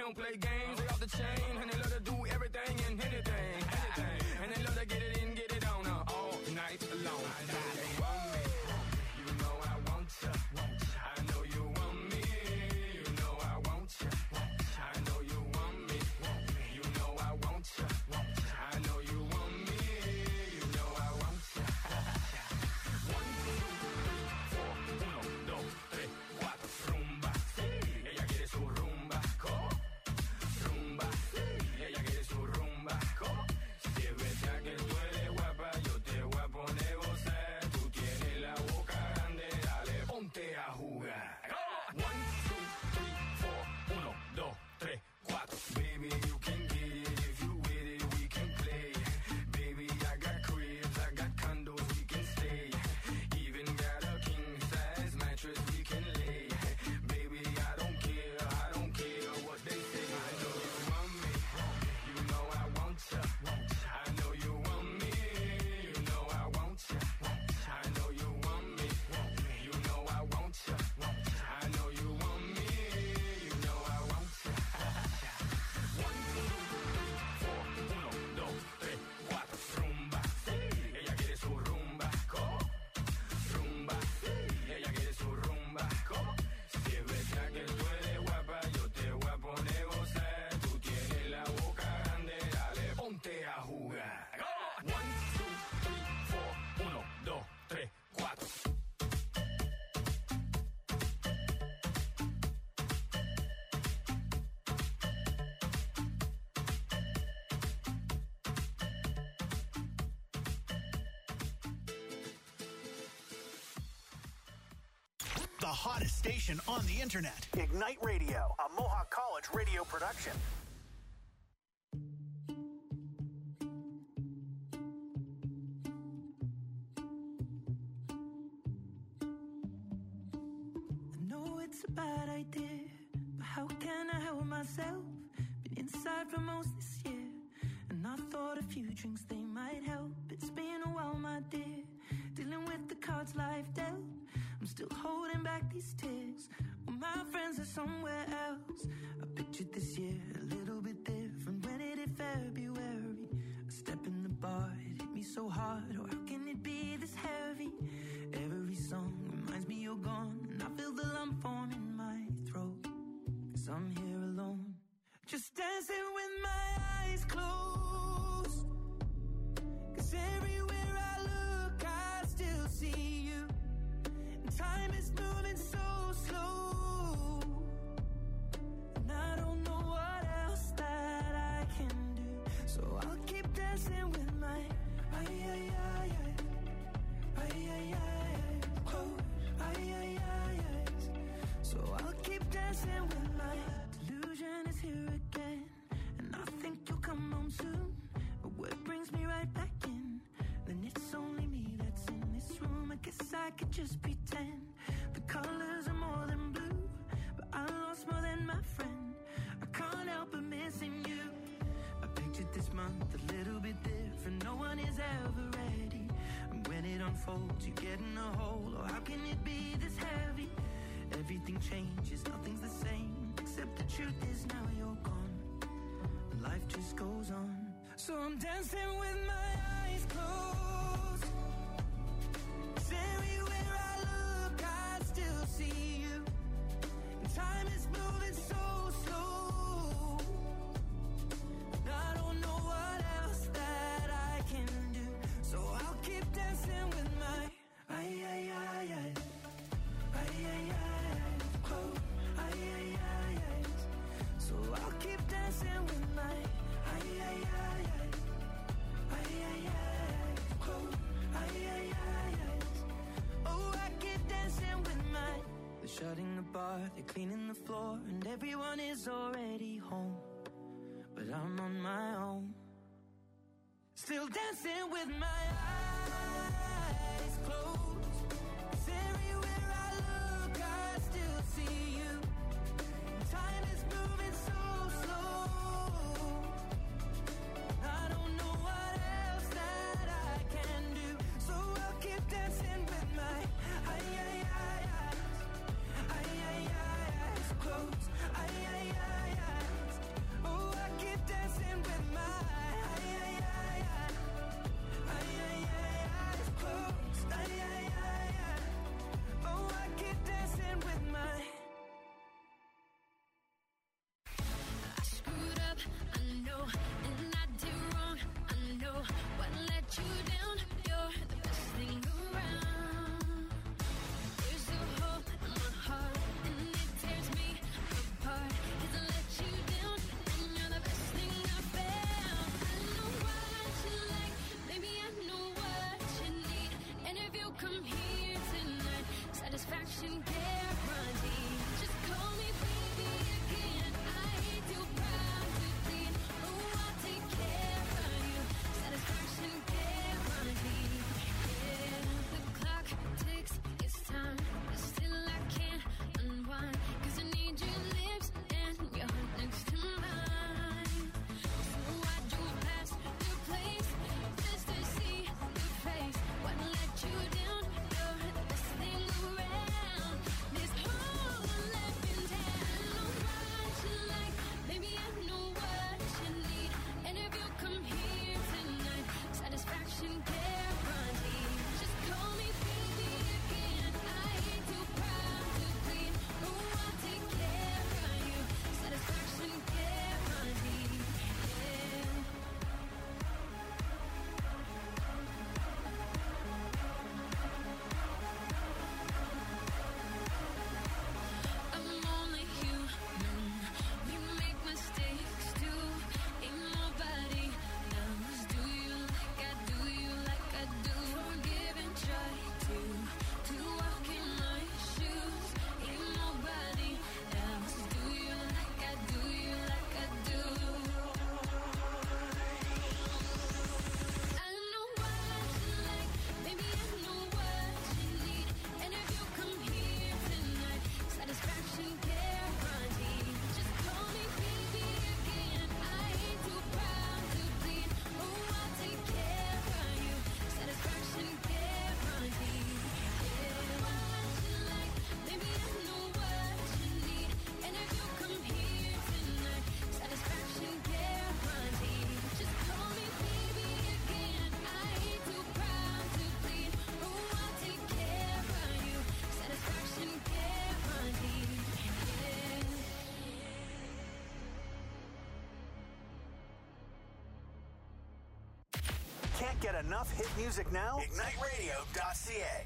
don't play games, they off the chain, and they love to do everything and anything. And they love to get it in, get it on all night long. You want me, you know I want you. I know you want me, you know I want you. I know you want me, you know I want you. I know you want me, you know I want you. 1, 2, 3, 4, 1, 2, 3, 4, rumba. Ella quiere su rumba, rumba. Ella quiere su rumba, si es verdad que tú eres guapa, yo te voy a poner gozar. Tú tienes la boca grande, dale, ponte a jugar. 1, 2, 3, 4, 1, 2, 3, 4. Baby, you can get it if you with it, we can play. Baby, I got cribs, I got condos, we can stay. Even got a king size mattress we can lay. Baby, I don't care what they say. I know you want me, you know I want you. I know you want me, you know I want you. I know you want me, you know I want you. I know you want me, you know I want you. 1, 2, 3, 4, 1, 2, 3, 4, rumba. Ella quiere su rumba, rumba. Ella quiere su rumba, si es verdad que tú eres guapa, yo te voy a poner gozar. Tú tienes la boca grande, dale, ponte a jugar. 1, 2, 3, 4, 1, 2, 3, 4. The hottest station on the internet. Ignite Radio, a Mohawk College radio production. I know it's a bad idea, but how can I help myself? Been inside for most this year, and I thought a few drinks, they might help. It's been a while, my dear, dealing with the cards life dealt. I'm still holding back these tears, well, my friends are somewhere else. I pictured this year a little bit different. When it hit February, a step in the bar, it hit me so hard. Oh, how can it be this heavy? Every song reminds me you're gone, and I feel the lump form in my throat, 'cause I'm here alone, just dancing with my eyes closed. 'Cause everywhere I look, I still see you. Time is moving so slow, and I don't know what else that I can do. So I'll keep dancing with my close. So I'll keep dancing with my delusion is here again, and I think you'll come home soon. But what brings me right back in? Then it's only me that's in this room. I guess I could just pretend the colors are more than blue, but I lost more than my friend. I can't help but missing you. I pictured this month a little bit different. No one is ever ready, and when it unfolds, you get in a hole. Oh, how can it be this heavy? Everything changes, nothing's the same, except the truth is now you're gone, and life just goes on. So I'm dancing with my eyes closed. 'Cause everywhere I look, I still see you. And time is moving so slow, and I don't know what else that I can do. So I'll keep dancing with my close. So I'll keep dancing with my close. Oh, I keep dancing with my. They're shutting the bar, they're cleaning the floor, and everyone is already home, but I'm on my own, still dancing with my eyes closed. 'Cause everywhere I look, I still see you. Time is moving so slow, I don't know what else that I can do. So I'll keep dancing with my eyes closed. Can't get enough hit music now? IgniteRadio.ca.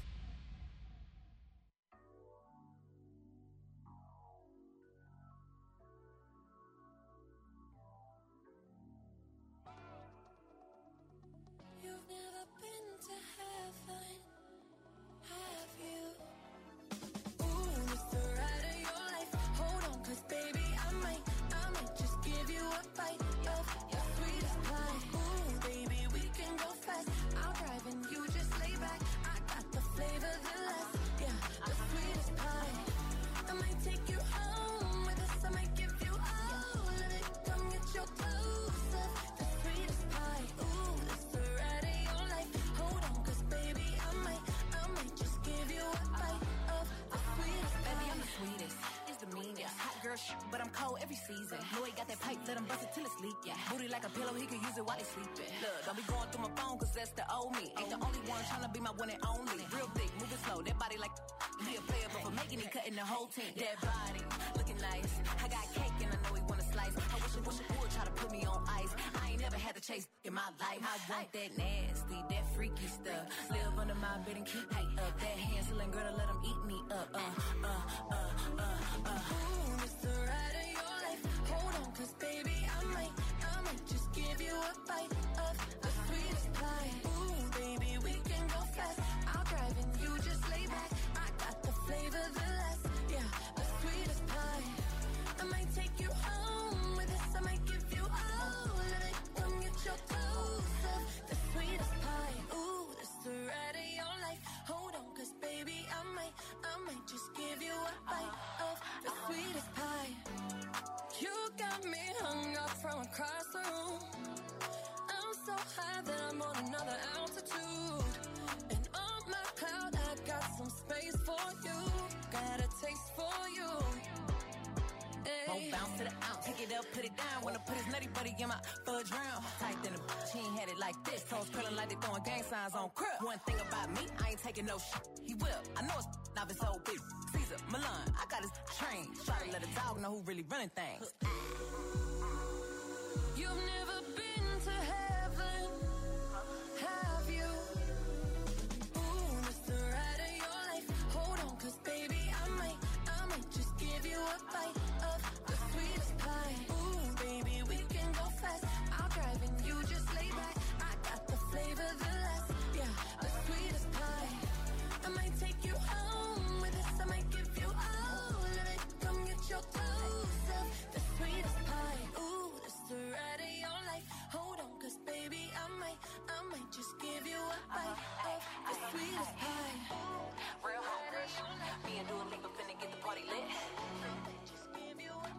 You've never been to heaven, have you? Ooh, it's the ride of your life. Hold on, 'cause baby, I might just give you a bite of your sweetest pie. Ooh, baby, we can go fast. I'll drive and you just lay back. I got the flavor, the last, yeah, the sweetest pie. I might take you home with us. I might give you all of it. Come get your clothes up, the sweetest pie. Ooh, it's the ride of your life. Hold on, 'cause baby, I might just give you a bite of the sweetest pie. Baby, I'm the sweetest. It's the meanest. Hot girl shit, but I'm cold every season. Louis got that pipe, let him bust it till it's leak, yeah. Booty like a pillow, he can use it while he's sleeping. Look, don't be going through my phone, 'cause that's the old me. Ain't the only one tryna be my one and only. Real thick, moving slow, that body like he a player, but for making it, cutting the whole team. That body, looking nice. I got cake and I know he wanna slice. I wish he would try to put me on ice. I ain't never had to chase in my life. I want that nasty, that freaky stuff. Live under my bed and keep me up. That handling girl to let him eat me up. Ooh, it's the ride of your life. Hold on, 'cause baby, I might just give you a bite of the sweetest pie. Ooh, baby, we can go fast. I'll drive and you just lay back. I got the flavor, the last, yeah, the sweetest pie. I might take you home with us. I might give you all of it. Come get your clothes up, the sweetest pie. Ooh, it's the ride of your life. Hold on, 'cause baby, I might just give you a bite of the sweetest pie. You got me hung up from across the room. I'm so high that I'm on another altitude. And on my cloud, I got some space for you. Got a taste for you. Won't bounce to the ounce, pick it up, put it down. Wanna put his nutty buddy in my fudge round. Tight than a bitch, he ain't had it like this. Toes curling like they throwing gang signs on crib. One thing about me, I ain't taking no shit. He will. I know it's not his old bitch. Caesar, Milan, I got his train. Try to let a dog know who really running things. You've never been to heaven, have you? Ooh, it's the ride of your life. Hold on, 'cause baby, I might just give you a bite of the sweetest pie. Ooh, baby, we can go fast. I'll drive and you just lay back. I got the flavor, the last, yeah, the sweetest pie. I might take you home with us. I might give you all of it. Come get your clothes up, the sweetest pie. Ooh, it's the ride of your life. Hold on, 'cause baby, I might just give you a bite of the sweetest pie. Real hot rush. Me and Dua Lipa finna get the party lit. Just give you a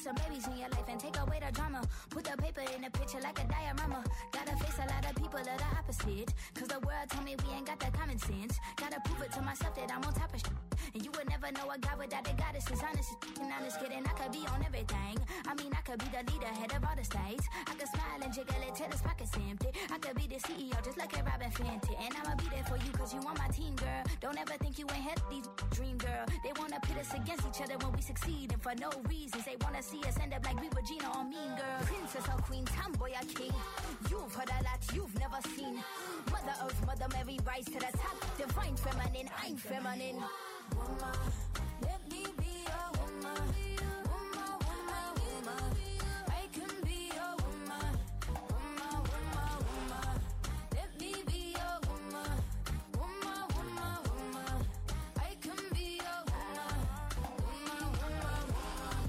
some babies in your life and take away the drama. Put the paper in the picture like a diorama. Gotta face a lot of people that are opposite. Cause the world told me we ain't got the common sense. Gotta prove it to myself that I'm on top of shit. And you would never know a guy without a goddess is honest. And honest kidding, I could be on everything. I mean, I could be the leader, head of all the states. I could smile and jiggle it till his pockets empty. I could be the CEO just like a Robin Fenty. And I'ma be there for you cause you on my team, girl. Don't ever think you ain't had these dream, girl. They wanna pit us against each other when we succeed. And for no reasons, they wanna see us end up like we were Gina or Mean Girl. Princess or queen, tomboy or king. You've heard a lot you've never seen. Mother Earth, Mother Mary, rise to the top. Divine feminine, I'm feminine. Woman, let me be a woman. Woman, woman, woman. I can be a woman. Woman, woman, woman. Let me be a woman. Woman, woman, woman. I can be a woman. Woman, woman, woman.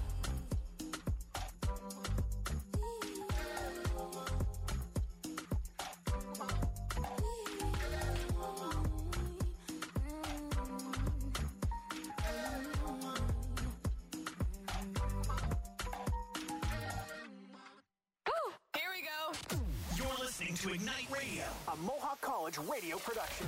Listening to Ignite Radio, a Mohawk College radio production.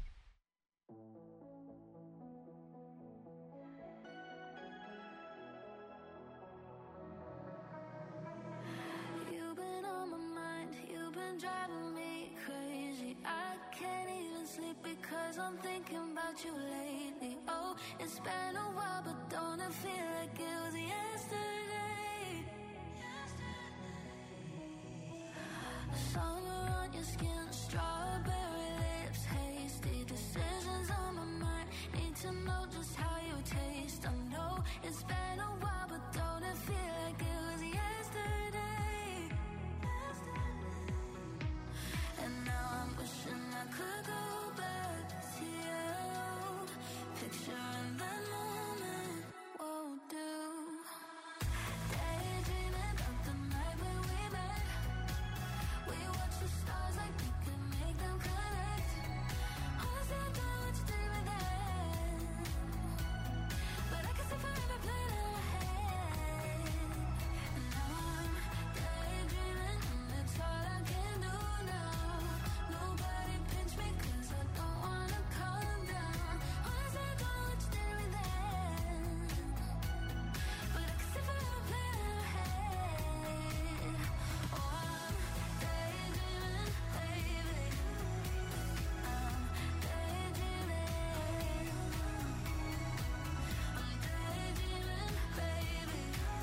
You've been on my mind, you've been driving me crazy. I can't even sleep because I'm thinking about you lately. Oh, it's been a while, but don't it feel like it was yesterday? Summer on your skin, strawberry lips, hasty decisions on my mind. Need to know just how you taste. I know it's been a while, but don't it feel like it was yesterday? And now I'm wishing I could go back to you. Picturing that moment won't do. Daydreaming about the night when we met. We watch the stars like we could make them connect. Honestly, I don't know what to do with that. But I can see forever playing in my head. And now I'm daydreaming, and it's all I can do now. Nobody pinch me cause I don't wanna calm down. Honestly, I don't know what to do with that. But I can see forever playing in my head. Oh, I'm daydreaming, baby. I'm daydreaming. I'm daydreaming, baby.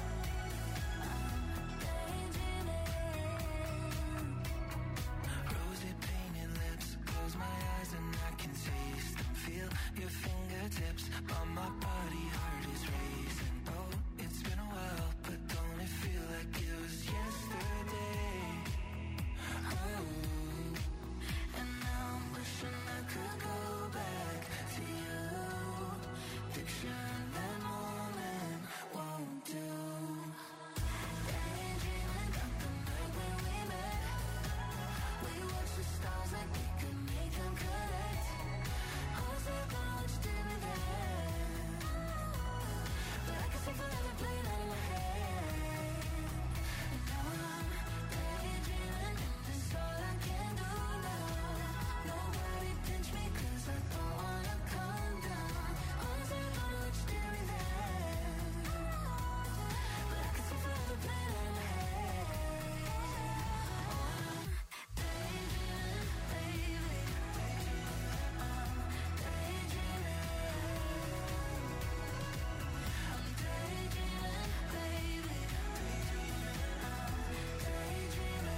I'm daydreaming. Rosy painted lips, close my eyes and I can taste and feel your fingertips on my body, heart is racing. Oh, it's been a while, but don't it feel like it was yesterday? Oh, And now I'm wishing I could go back to you. Picturing that moment won't do. Daydreaming about the night when we met. We watched the stars like we could make them connect. Honestly, I don't know what you did with that. But I can see forever playing out in my head. And now I'm daydreaming, and it's all I can do now. Nobody pinch me cause I don't wanna calm down. Honestly, I don't know what you did with that. But I can see forever playing out in my head. Oh, I'm daydreaming, baby. I'm daydreaming. I'm daydreaming, baby. I'm daydreaming.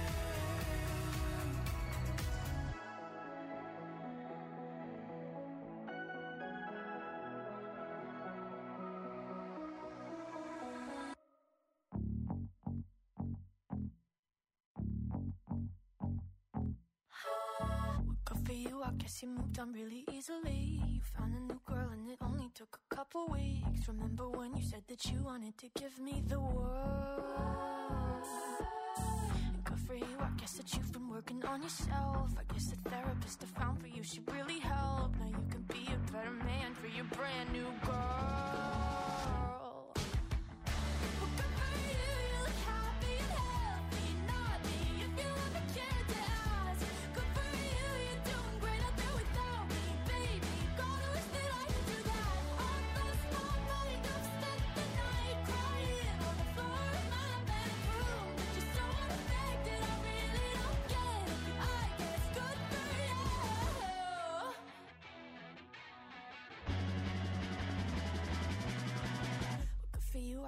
Good for you, I guess you moved on really easily. You found a new girl and it only took a couple weeks. Remember when you said that you wanted to give me the world? And good for you, I guess that you've been working on yourself. I guess the therapist I found for you should really help. Now you can be a better man for your brand new girl. Well, good for you.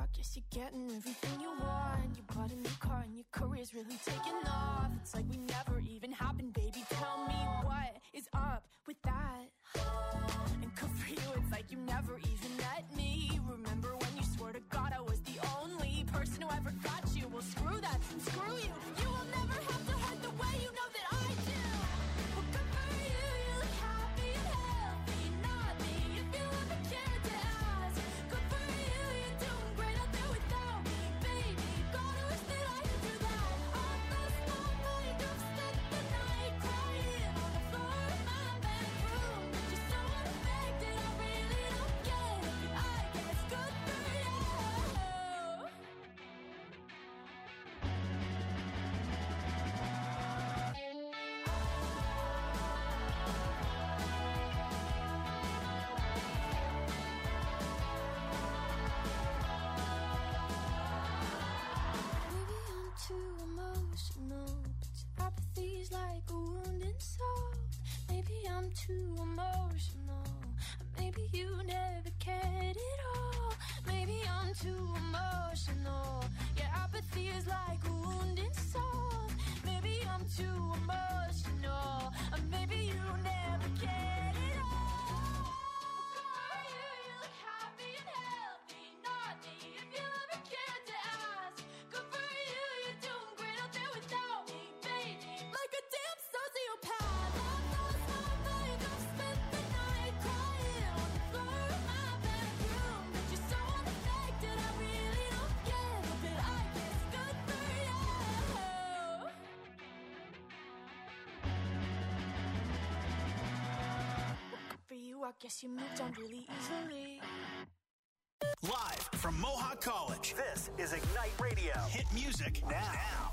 guess you're getting everything you want. You bought a new car and your career's really taking off. It's like we never even happened, baby. Tell me what is up with that? And good for you, it's like you never even met me. Remember when you swore to God I was the only person who ever got you? Well, screw that, and screw you. You will never have to hurt the way you know that I do. Well, good for you, you look happy and healthy. Not me, if you ever cared to ask. Good for you, you're doing great out there without me, baby. Gotta wish that I could do that. I lost my mind, I've spent the night crying on the floor of my bedroom. But you're so unaffected, I really don't get it. But I guess good for you. Maybe I'm too emotional, but your apathy's like a wounded soul. Maybe I'm too emotional, or maybe you never cared at all. Maybe I'm too emotional, your apathy is like a wounded soul. Maybe I'm too emotional, or maybe you never cared at all. You look happy and healthy, not me, if you ever cared to ask. Good for you, you're doing great out there without me, baby. Like a damn sociopath. I've lost my mind, I've spent the night crying on the floor of my bedroom. But you're so unaffected, I really don't get it. But I guess good for you. Good for you, I guess you moved on really easily. Live from Mohawk College, this is Ignite Radio. Hit music now.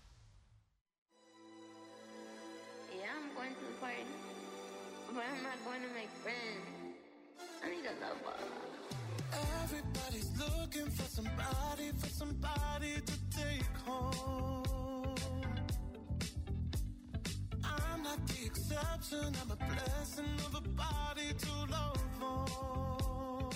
Yeah, I'm going to the party, but I'm not going to make friends. I need a lover. Everybody's looking for somebody to take home. I'm not the exception, I'm a blessing of a body to love on.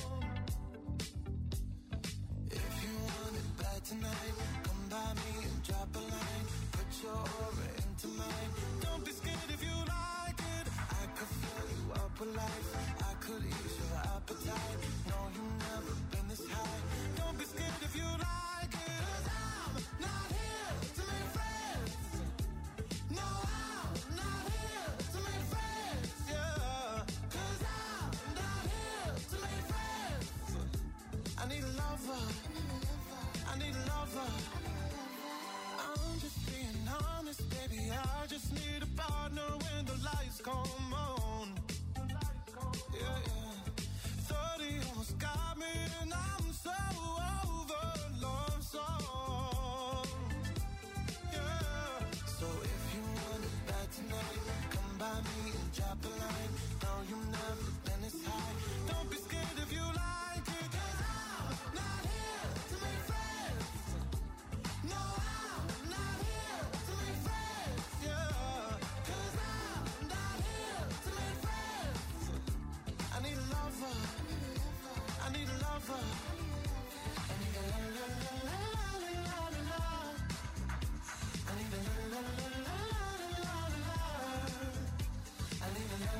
If you want it bad tonight, come by me and drop a line. Put your aura into mine. Don't be scared if you like it. I could fill you up with life. I could ease your appetite. No, you've never been this high. Don't be scared if you like it. 'Cause I'm not here to make friends. No, I'm not here to make friends. Yeah. 'Cause I'm not here to make friends. I need a lover. I need a lover. I'm just being honest, baby. I just need a partner when the lights come on. Yeah, yeah. 30 almost got me, and I'm so over love song. Yeah. So if you want it bad tonight, come by me and drop a line. No, you've never been this high. Don't be scared if you like it. 'Cause I'm not here to make friends. No, I'm not here to make friends. Yeah. 'Cause I'm not here to make friends. I need a lover. I need a lover. I need a la la la la la la la. I need a la la la la la la la. I need a la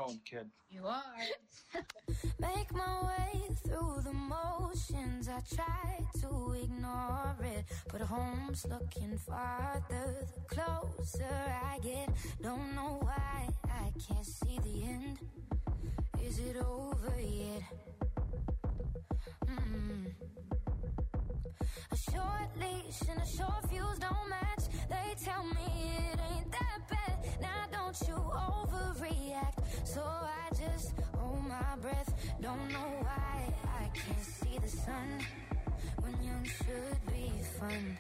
home, kid. You are. Make my way through the motions. I try to ignore it, but home's looking farther the closer I get. Don't know why I can't see the end. Is it over yet? A short leash and a short fuse don't match. They tell me it ain't that bad. Now don't you overreact. So I just hold my breath. Don't know why I can't see the sun when young should be fun.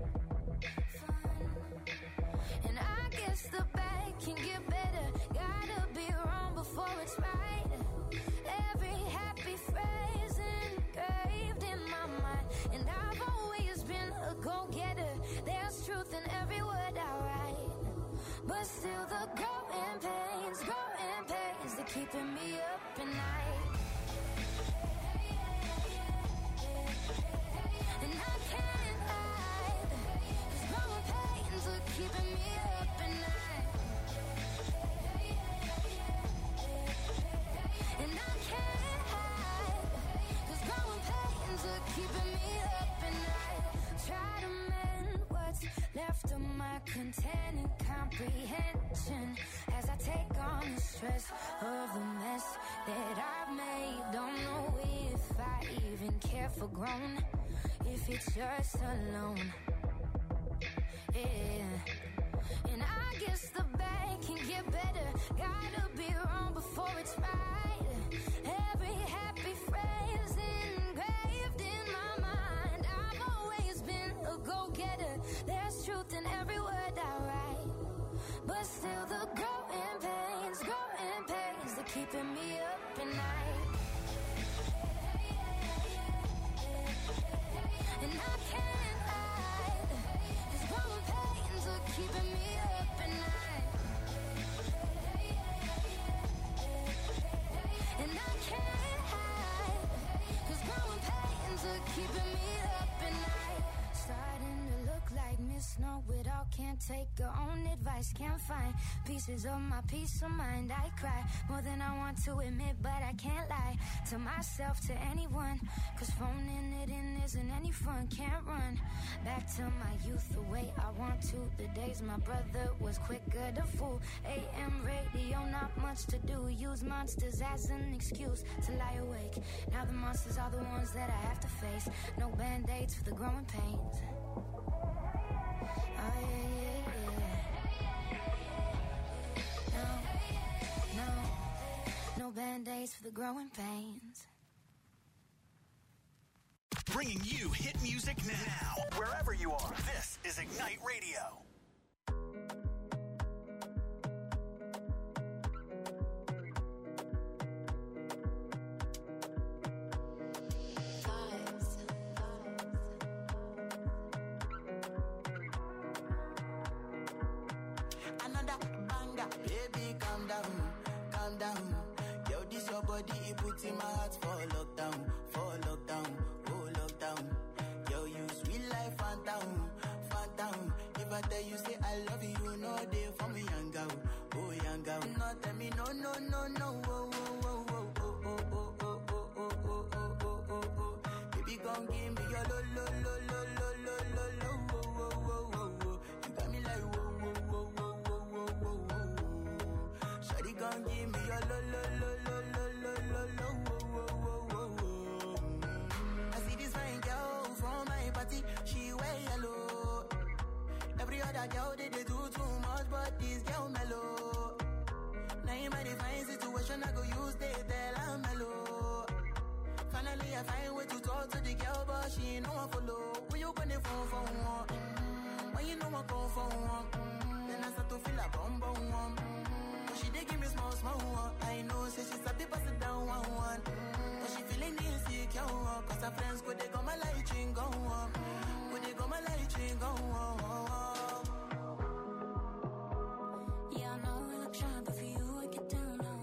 And I guess the bad can get better. Gotta be wrong before it's right. Every happy phrase engraved in my mind. And I've always been a go-getter. There's truth in every word I write. But still the growing pains, they're keeping me up at night. And I can't hide, 'cause growing pains are keeping me up at night. And I can't hide, 'cause growing pains are keeping me up at night. Try to mend what's left of my containing comprehension as I take on the stress of the mess that I've made. Don't know if I even care for grown, if it's just alone. Yeah. And I guess the bad can get better. Gotta be wrong before it's right. Every happy phrase engraved in my mind. I've always been a go-getter. There's truth in every word I write. But still the growing pains, they're keeping me up at night. And I can't hide, 'cause growing pains are keeping me up at night. And I can't hide, 'cause growing pains are keeping me up at night. Starting to look like Miss Know-It-all. Can't take her own advice. Can't find pieces of my peace of mind. I cry more than I want to admit, but I can't lie to myself, to anyone. 'Cause phoning it in isn't any fun. Can't run back to my youth the way I want to. The days my brother was quicker to fool. AM radio, not much to do. Use monsters as an excuse to lie awake. Now the monsters are the ones that I have to face. No band-aids for the growing pains. Oh yeah. No band-aids for the growing pains. Bringing you hit music now. Wherever you are, this is Ignite Radio. Another banger, baby, calm down. Yo, this your body, it puts in my heart for lockdown. Oh lockdown. Yo, you sweet life, phantom. If I tell you, say I love you, you know they for me, young girl. Oh, young girl. No, tell me, no. Oh. Baby, gon' give me your lo. You got me like, whoa. Shawty gon' give me your lo. I see this fine girl from my party, she wear yellow. Every other girl they do too much, but this girl mellow. Now in my divine situation, I go use they tell I'm mellow. Finally I find way to talk to the girl, but she ain't no one follow. When you gonna phone for one? When you know I come for one? Then I start to feel a bum. But she dey give me small one. I know, say she's a bit pass it down one. But she feeling insecure, 'cause her friends go they go my light ring go on. Yeah, I know we look shy, but for you I get down low.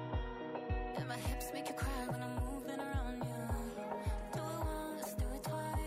And my hips make you cry when I'm moving around you. Do it once, do it twice.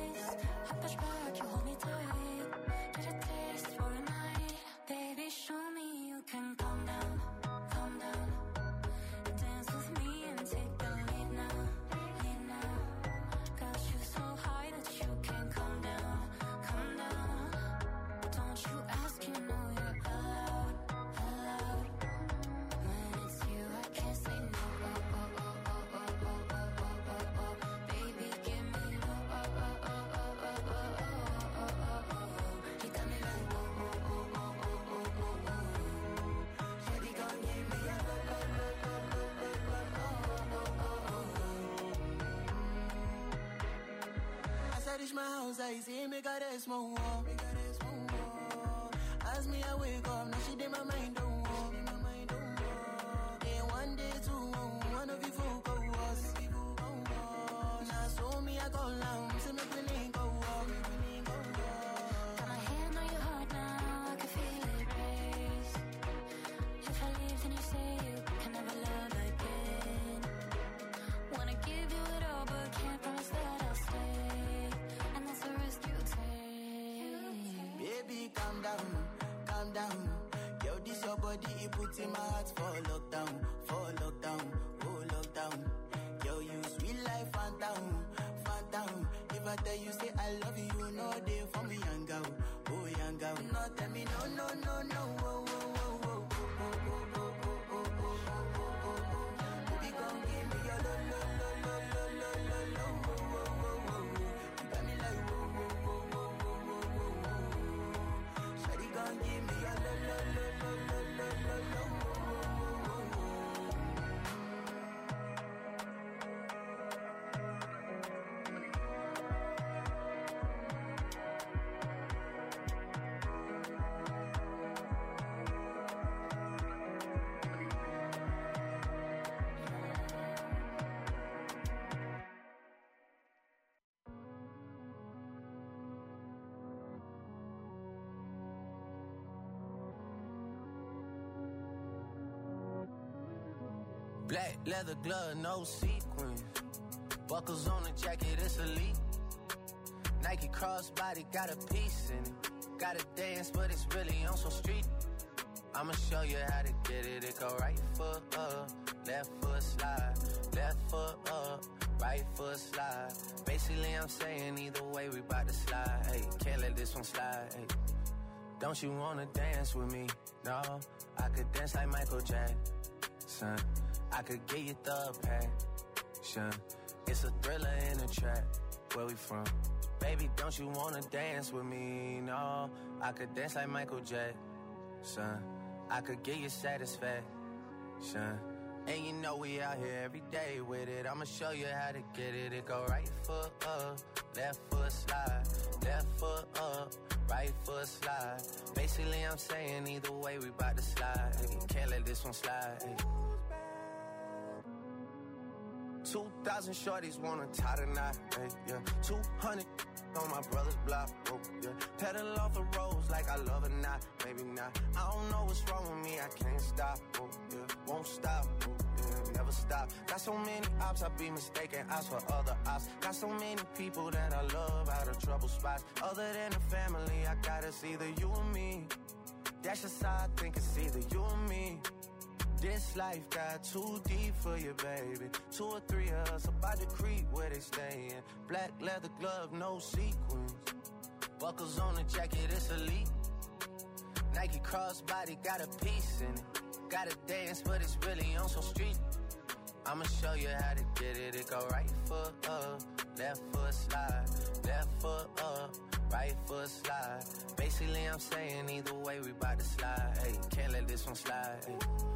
reach my house, I see me got a small wall. As me I wake up, now she did my mind don't walk. Then one day two, one of you folk go us. Now so me I go down, so make me link go walk. Got my hand on your heart now, I can feel it race. If I leave, then you say you can never love again. Wanna give you it all, but can't promise that I'll stay. And that's the risk you take. Baby, calm down, calm down. Yo, this your body, it puts in my heart for lockdown, oh lockdown. Yo, you sweet life, phantom, phantom. If I tell you say I love you, you know they for me, young girl, oh young girl. No, tell me no, no, no, no, oh, oh, oh, oh, oh, oh, oh, oh, oh, oh, oh, oh. Baby, come give me your lo, lo, lo, lo, lo, lo, lo, lo, oh, oh, oh, oh. You got me like oh, oh, oh, oh, oh, oh, oh, oh. Shawty, come give me your lo, lo, lo, lo, lo, lo, lo, lo, oh, oh, oh, oh. Black leather glove, no sequins. Buckles on the jacket, it's elite. Nike crossbody, got a piece in it. Gotta dance, but it's really on some street. I'ma show you how to get it. It go right foot up, left foot slide. Left foot up, right foot slide. Basically, I'm saying either way, we bout to slide. Hey, can't let this one slide. Hey. Don't you wanna dance with me? No, I could dance like Michael Jackson. I could get you the passion. It's a thriller in a trap. Where we from? Baby, don't you wanna dance with me? No, I could dance like Michael Jackson. I could get you satisfaction. And you know we out here every day with it. I'ma show you how to get it. It go right foot up, left foot slide. Left foot up, right foot slide. Basically, I'm saying either way, we bout to slide. Hey, can't let this one slide. Hey. 2,000 shorties wanna tie the knot, hey, yeah. 200 on my brother's block, oh, yeah. Pedal off the roads like I love it, not, maybe not. I don't know what's wrong with me, I can't stop, oh, yeah. Won't stop, oh, yeah, never stop. Got so many ops, I be mistaken ops for other ops. Got so many people that I love out of trouble spots. Other than the family, I got it's either you or me. That's just how I think it's either you or me. This life got too deep for you, baby. 2 or 3 of us about to creep where they stayin'. Black leather glove, no sequins. Buckles on the jacket, it's elite. Nike crossbody, got a piece in it. Gotta dance, but it's really on some street. I'ma show you how to get it. It go right foot up, left foot slide. Left foot up, right foot slide. Basically, I'm saying either way, we bout to slide. Hey, can't let this one slide. Hey.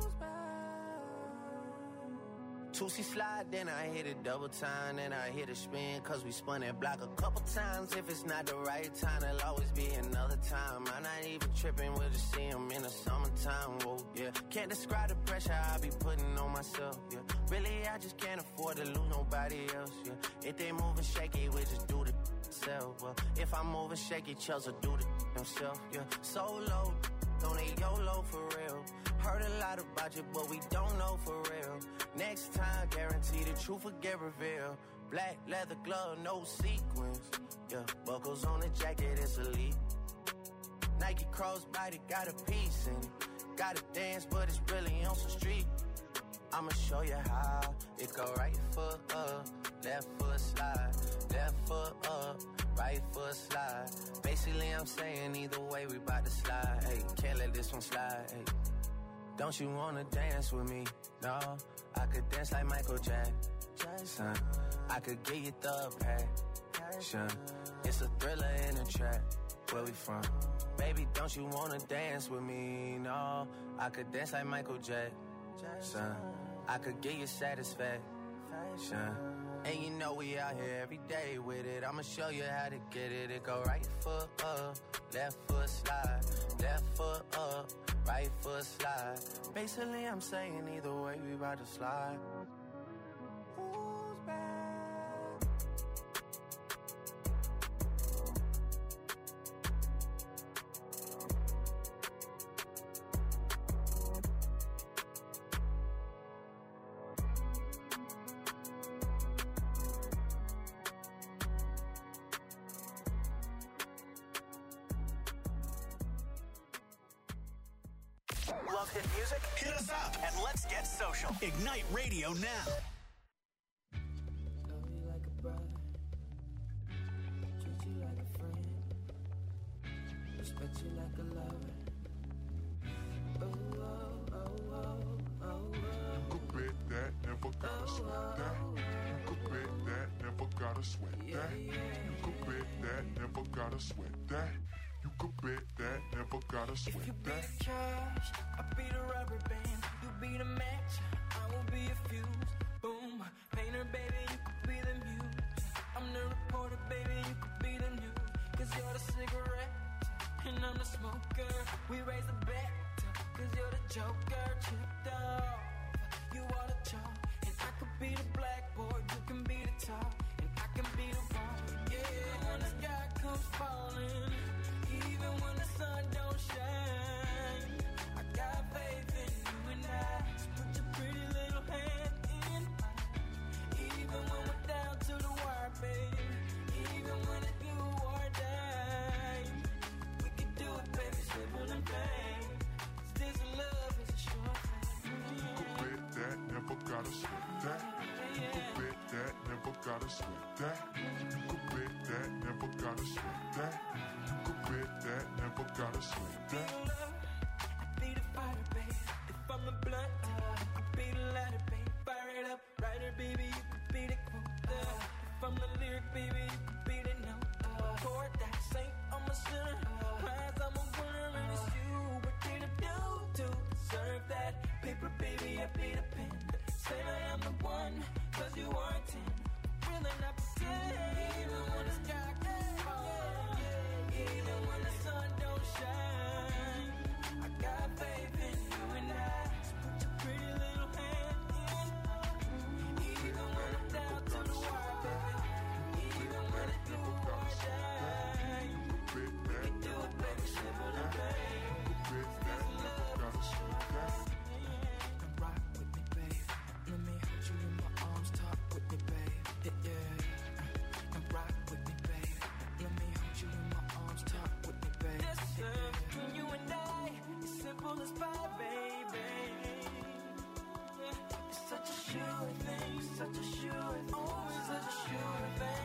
2C slide, then I hit it double time, then I hit a spin, cause we spun that block a couple times. If it's not the right time, there'll always be another time. I'm not even tripping, we'll just see them in the summertime, whoa, yeah. Can't describe the pressure I be putting on myself, yeah. Really, I just can't afford to lose nobody else, yeah. If they moving shaky, we just do the self, well. If I'm moving shaky, Chelsea do the himself, yeah. Solo, don't need YOLO for real. Heard a lot about you, but we don't know for real. Next time, guarantee the truth will get revealed. Black leather glove, no sequins. Yeah, buckles on the jacket, it's elite. Nike crossbody, got a piece in it. Gotta dance, but it's really on some street. I'ma show you how. It go right foot up, left foot slide. Left foot up, right foot slide. Basically, I'm saying either way, we bout to slide. Hey, can't let this one slide. Hey. Don't you wanna dance with me? No, I could dance like Michael Jackson. I could get you the passion. It's a thriller in a trap. Where we from? Baby, don't you wanna dance with me? No, I could dance like Michael Jackson. I could get you satisfaction. And you know we out here every day with it. I'ma show you how to get it. It go right foot up, left foot slide, left foot up, right foot slide. Basically, I'm saying either way, we about to slide. Who's back? Love hit music? Hit us up and let's get social. Ignite Radio now. Love you like a brother, treat you like a friend, respect you like a lover. Oh, oh, oh, oh, oh. You could bet that, never gotta sweat that. You could bet that, never gotta sweat that. You could bet that, never gotta sweat that. You could bet that, never gotta sweat If you be that. the cash, I'll be the rubber band. You be the match, I will be a fuse. Boom, painter, baby, you could be the muse. I'm the reporter, baby, you could be the news. Cause you're the cigarette, and I'm the smoker. We raise the bet, cause you're the joker. Chipped off, you are the chalk. And I could be the blackboard, you can be the top. And I can be the wall, yeah. When the sky comes falling, even when the sun don't shine, I got faith in you and I. So put your pretty little hand in mine. Even when we're down to the wire, baby. Even when it's do or die, we can do it, baby, simple and plain. 'Cause this love is a sure thing. You could bet that, never gotta sweat that. You could bet that, never gotta sweat that. You could bet that, never gotta sweat that. You could bet that, never gotta sweat that. I be the fighter, babe. If I'm a blunt, I be the lighter, babe. Fire it up, writer, baby, you could be the quote. If I'm the lyric, baby, you could be the note. Chord that saint, I'm a sinner. Prize, I'm a winner, and it's you. What did I do to deserve that? Paper, baby, I be the pen. Say I am the one, 'cause you are 10. Really not pretend. Even when the sky gets falling, even when the sun don't shine, I got faith in you and I. So put your pretty little hand in mine. Even when I'm down to the wire, baby. Even when it do or die, we can do it, baby, simple and plain. This love is a sure thing. Now rock with me, babe. Let me hold you in my arms, talk with me, babe. Yeah, yeah. Now rock with me, babe. Let me hold you in my arms, talk with me, babe. This love between you and I is simple as pie, baby. It's such a sure thing, such a sure thing, always such a sure thing.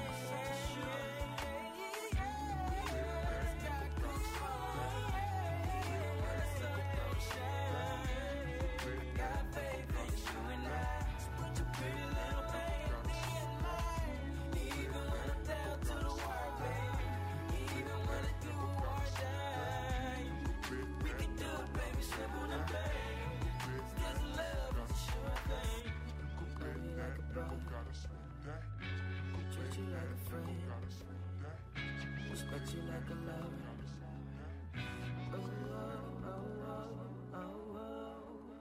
Sky goes falling, even when the sun don't shine. Got faith in you and I. So put your pretty little hand in mine. Even when I'm down to the wire, baby. Even when it do or die, we can do it, baby, simple and plain. This love is a sure thing. Love you like a brother, treat you like a friend, respect you like a lover. Oh, oh, oh, oh, oh, oh.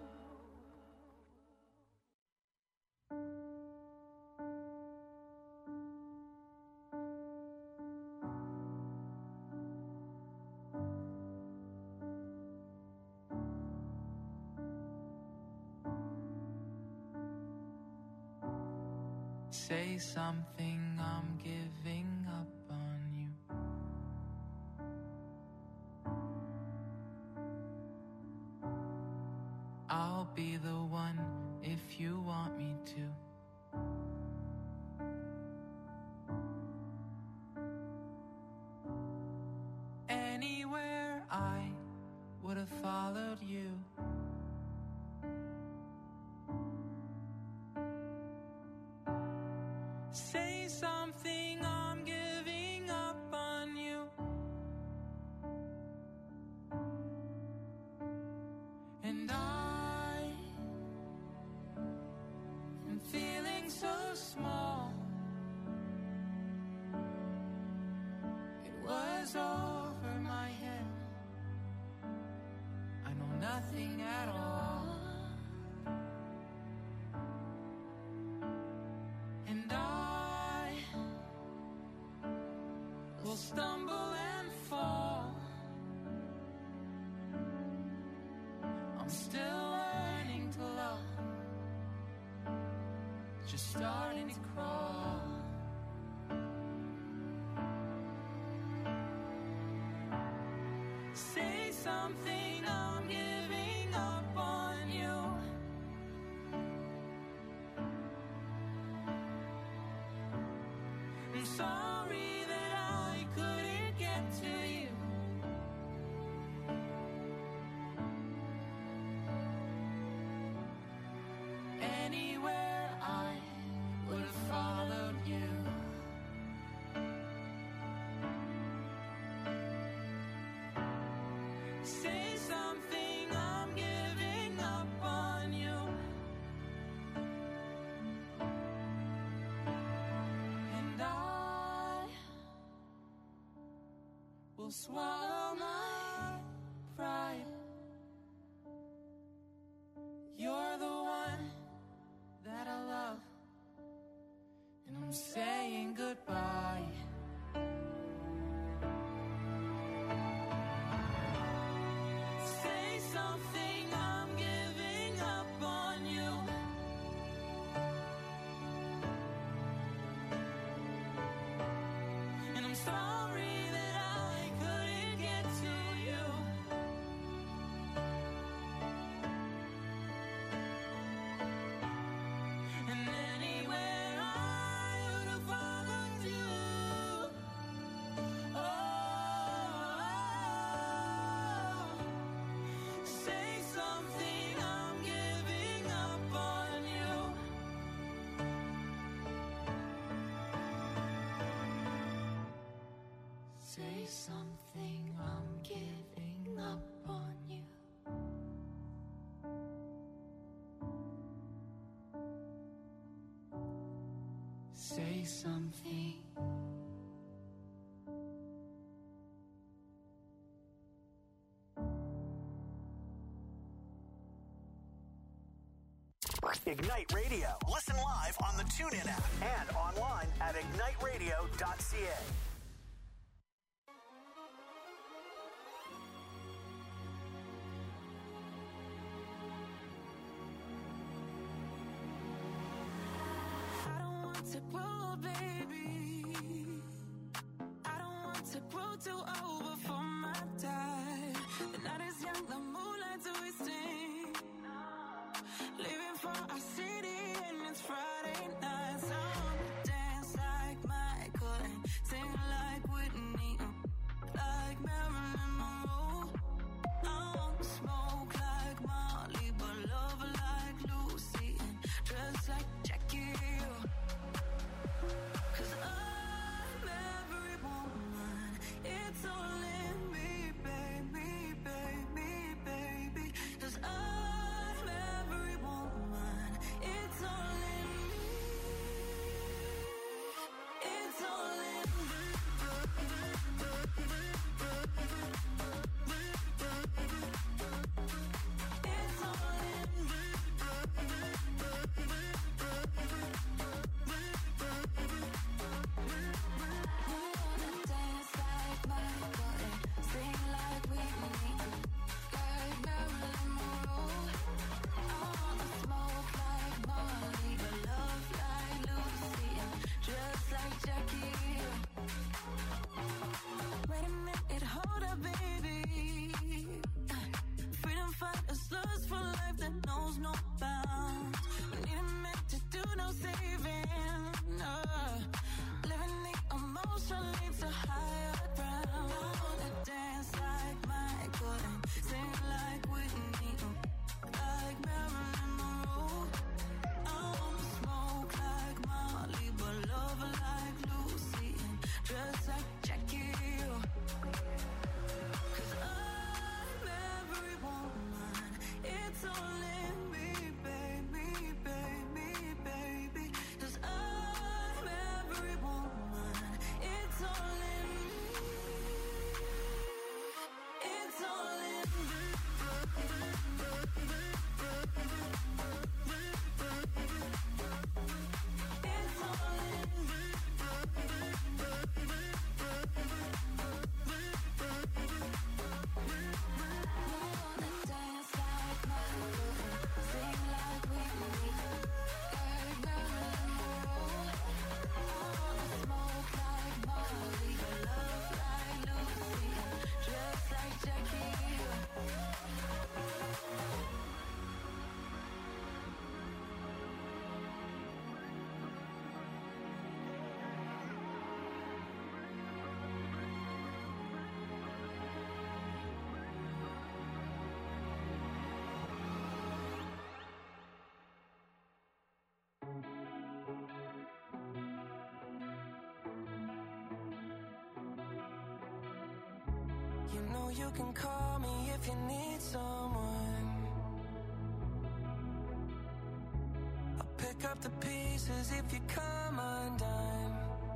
Say something, I'm giving up on you. I'll be the one if you want me to. Anywhere I would have followed you. Say something, I'm giving up on you. And I am feeling so small. hangs over my head. I know nothing at all. And I will stumble and fall. I'm still learning to love, just starting to crawl. Say something, I'm giving up on you. I'm sorry that I couldn't get to you. Anywhere I would have followed you. Say something, I'm giving up on you. And I will swallow my pride. You're the one that I love, and I'm saying goodbye. Say something, I'm giving up on you. And I'm sorry that I couldn't get to you. And anywhere I would have followed you. Oh, say something, I'm giving up on you. Say something, I'm giving up on you. Say something. Ignite Radio. Listen live on the TuneIn app and online at igniteradio.ca. I don't want to grow, baby. I don't want to grow too old before my time. The night is young, the moonlight's twisting. Leaving for our city and it's Friday night. So I wanna dance like Michael and sing like Whitney, like Marilyn Monroe. I want to smoke like Molly, but love like Lucy and dress like Jackie Hill. 'Cause I'm every woman, it's all in me, baby, baby, baby. 'Cause I'm every woman, it's all in me. It's all in me. You know you can call me if you need someone. I'll pick up the pieces if you come undone.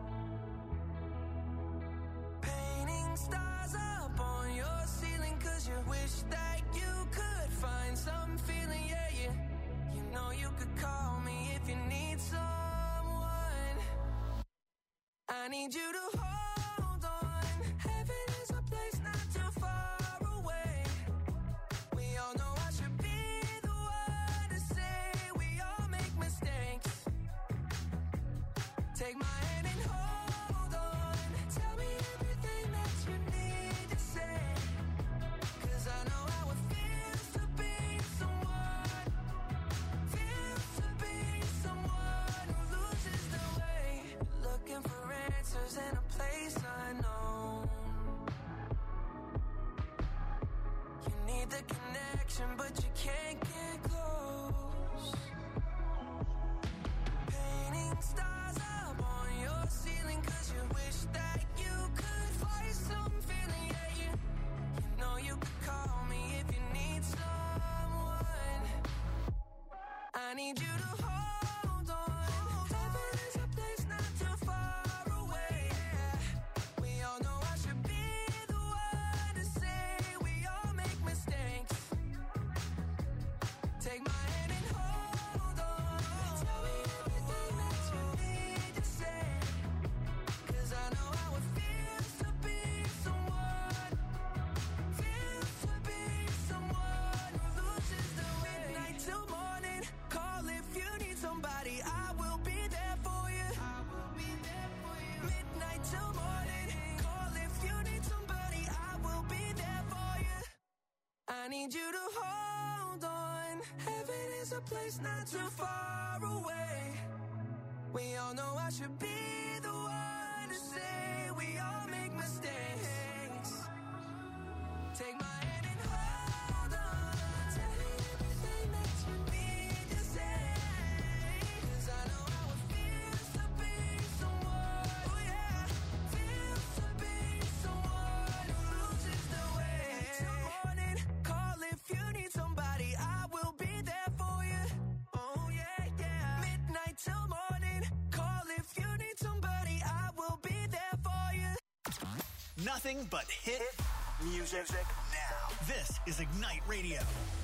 Painting stars up on your ceiling 'cause you wish that you could find some feeling, yeah, yeah. You know you could call me if you need someone. I need you to hold on. Heaven is a place not too far away. We all know I should be the one to say we all make mistakes. Take my hand and hold on. Tell me everything that you need to say. 'Cause I know how it feels to be someone. Feels to be someone who loses their way. Looking for answers in a place unknown. You need the connection, but you can't get close. Painting stars up on your ceiling 'cause you wish that you could find some feeling, yeah, yeah. You know you could call me if you need someone. I need you to hold on. Heaven is a place not too far away. We all know I should be the one to say we all make mistakes. Take my hand and hold on. Tell me everything that you need to say. 'Cause I know how it feels to be someone. Feels to be someone who loses their way. Midnight till morning. Call if you need somebody. I will be there for you. I will be there for you. Midnight till morning. Call if you need somebody. I will be there for you. I need you to hold on. Heaven is a place not too far away. We all know I should be the one to say we all make mistakes. Take my hand and hold on. Tell me everything that you need to say. 'Cause I know how it feels to be someone. Oh yeah, feels to be someone who loses their way. Till morning, call if you need somebody. I will be there for you. Oh yeah, yeah. Midnight till morning, call if you need somebody. I will be there for you. Nothing but hit music now. This is Ignite Radio.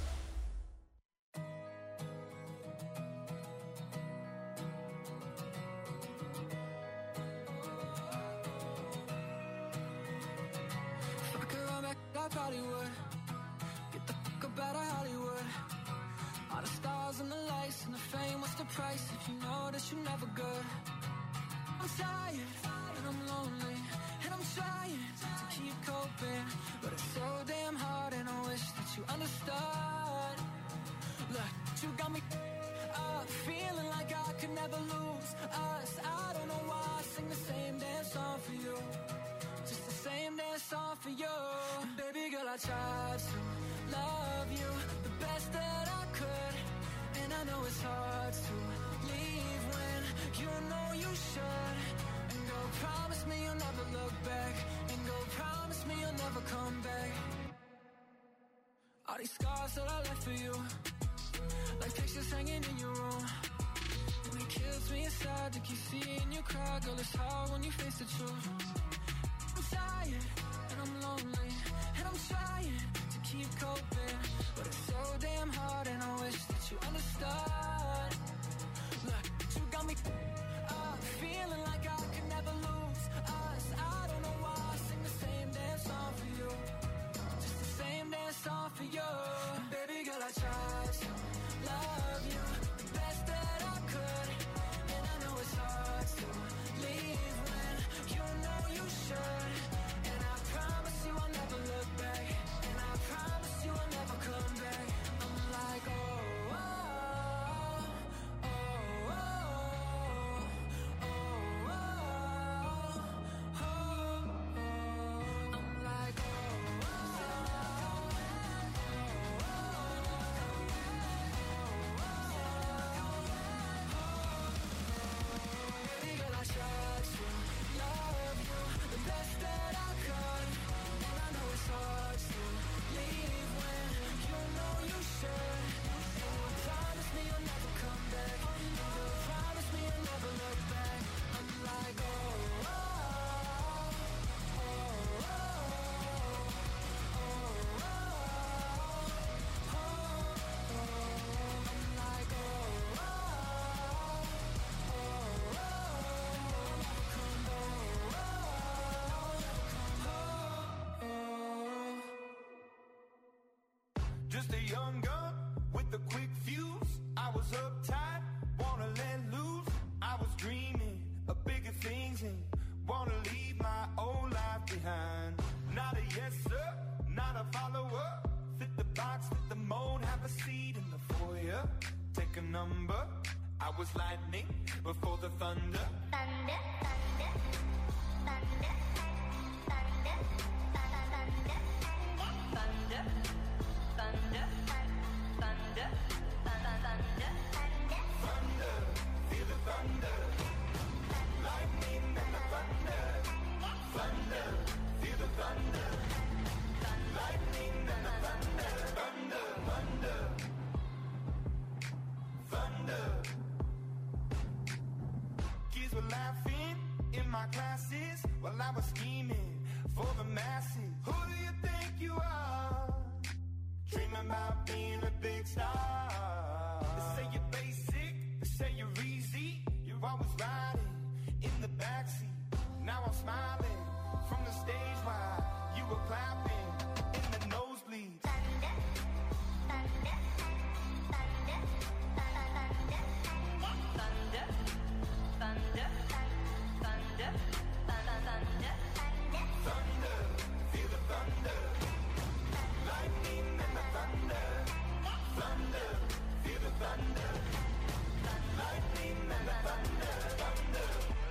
If I could run back, I probably would. Get the fuck up out of Hollywood. All the stars and the lights and the fame, what's the price if you know that you're never good? I'm tired and I'm lonely and I'm trying to keep coping, but it's so damn hard and I wish that you understood. Look, you got me up, feeling like I could never lose us. I don't know why I sing the same damn song for you. Just the same damn song for you. And baby girl, I tried to love you the best that I could, and I know it's hard to leave when you know you should. And go promise me you'll never look back, and go promise me you'll never come back. All these scars that I left for you, like pictures hanging in your room, and it kills me inside to keep seeing you cry. Girl, it's hard when you face the truth. I'm tired and I'm lonely and I'm trying to keep coping, but it's so damn hard and I wish that you understood. Look, you got me up, feeling like I could never lose us. I don't know why I sing the same damn song for you. Just the same damn song for you. And baby girl, I tried to love you the best that I could, and I know it's hard to leave when you know you was uptight, wanna let loose. I was dreaming of bigger things and wanna leave my old life behind. Not a yes sir, not a follower. Fit the box, fit the mold, have a seat in the foyer. Take a number. I was lightning before the thunder. Thunder, thunder, thunder, thunder, thunder, thunder, thunder, thunder, thunder, thunder, feel the thunder, lightning and the thunder, thunder, feel the thunder, lightning and the thunder, thunder, thunder, thunder. Kids were laughing in my classes while I was scheming for the masses. Who do you think you are? Dreaming about being a big star. They say you're basic, they say you're easy. You're always riding in the backseat. Now I'm smiling from the stage while you were clapping in the nosebleeds. thunder, thunder, thunder, thunder, thunder, thunder, thunder, thunder, Thunder, feel the thunder, lightning and the thunder, thunder, feel the thunder, lightning and the thunder, thunder.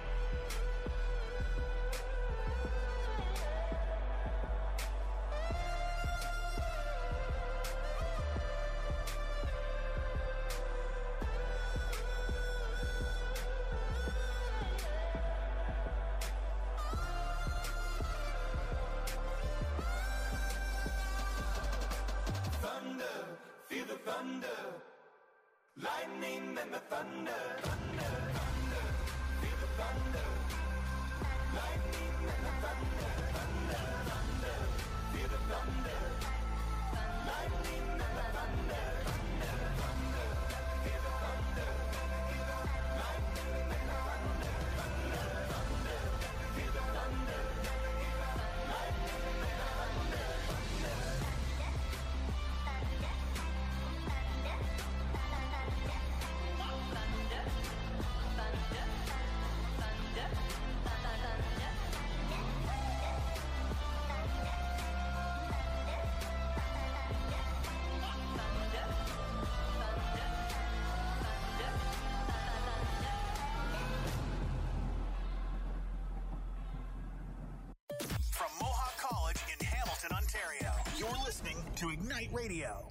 Thunder, feel the thunder, lightning and the thunder, thunder, thunder, feel the thunder, lightning and the thunder, thunder, thunder, feel the thunder, lightning and the thunder, thunder, thunder, feel the thunder, lightning and the thunder, thunder, thunder, feel the thunder, lightning and the thunder, thunder. From Mohawk College in Hamilton, Ontario, you're listening to Ignite Radio.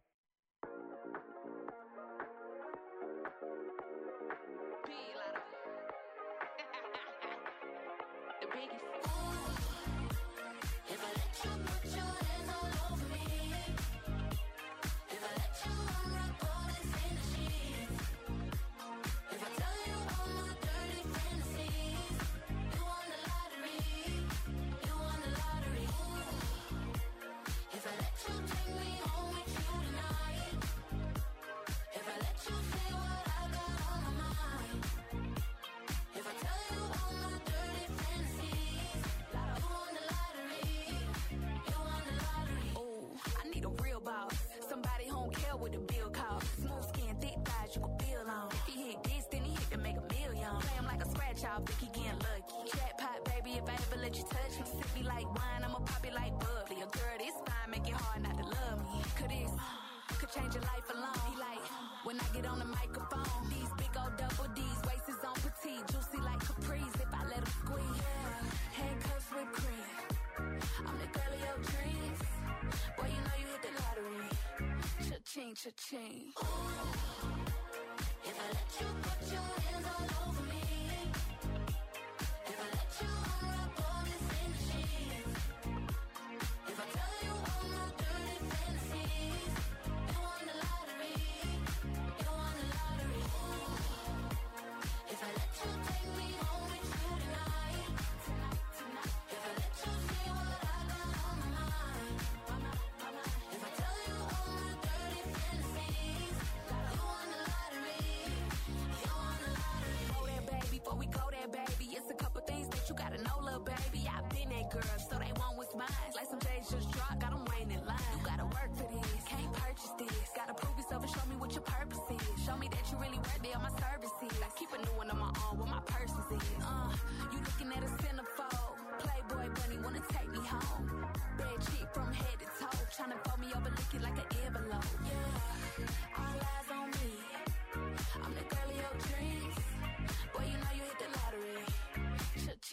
Somebody home care with the bill call. Smooth skin, thick thighs, you can feel on. If he hit this, then he hit to make a million. Play him like a scratch off, think he getting lucky. Jackpot, baby, if I ever let you touch me. Sip me like wine, I'ma pop it like bubbly. A girl this fine, make it hard not to love me. Could change your life alone. He like, when I get on the microphone. These big old double D's, waist is on petite. Juicy like Capri's if I let him squeeze. Yeah, handcuffs with cream. I'm the girl of your dreams. Boy, you know you hit the lottery. Cha-ching, cha-ching. If I let you put your hands all over me, if I let you unwrap all this in the sheets, if I tell you all my dirty fantasies, you won the lottery, you won the lottery. If I let you take me home with you tonight, if I let you see what I got on my mind, if I tell you all my dirty fantasies, you won the lottery, you won the lottery.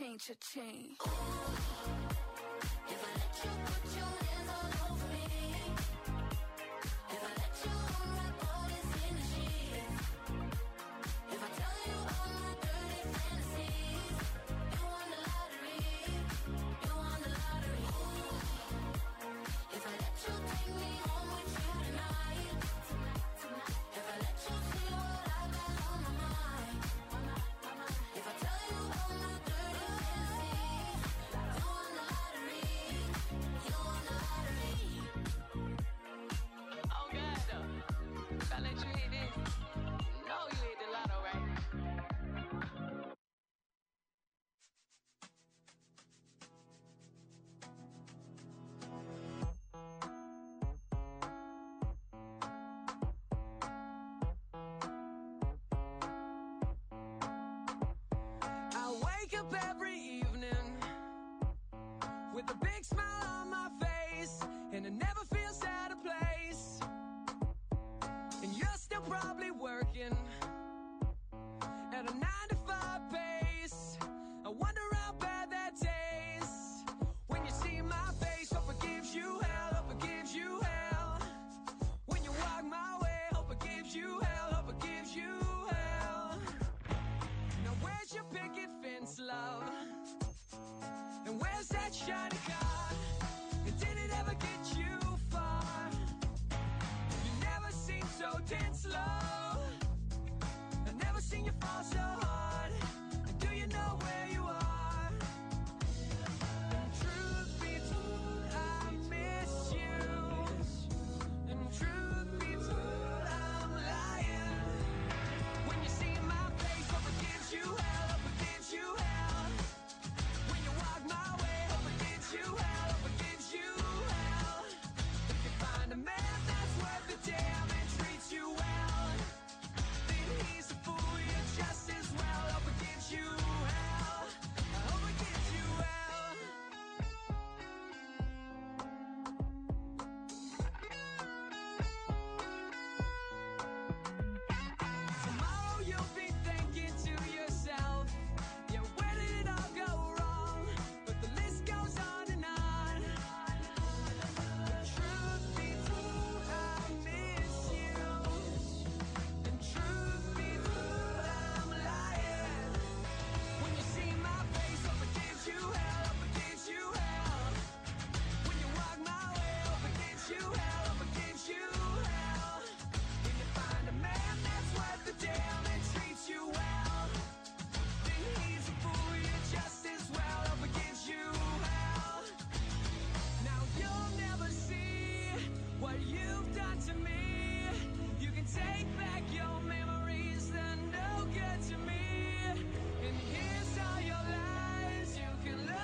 chain, cha-ching. If I let you put your hands all over me, if I let you unwrap all this in the sheets, if I tell you all my dirty fantasies, you won the lottery, you won the lottery. If I let you take me home with you tonight, if I let you see what I got on my mind, if I tell you all my dirty fantasies, you won the lottery, you won the lottery. Oh God, though. If I let you hit this, you know you hit the lotto, right? I wake up every evening with a big smile on my face, and it never feels out of place. And you're still probably working at a 9-to-5 pace. I wonder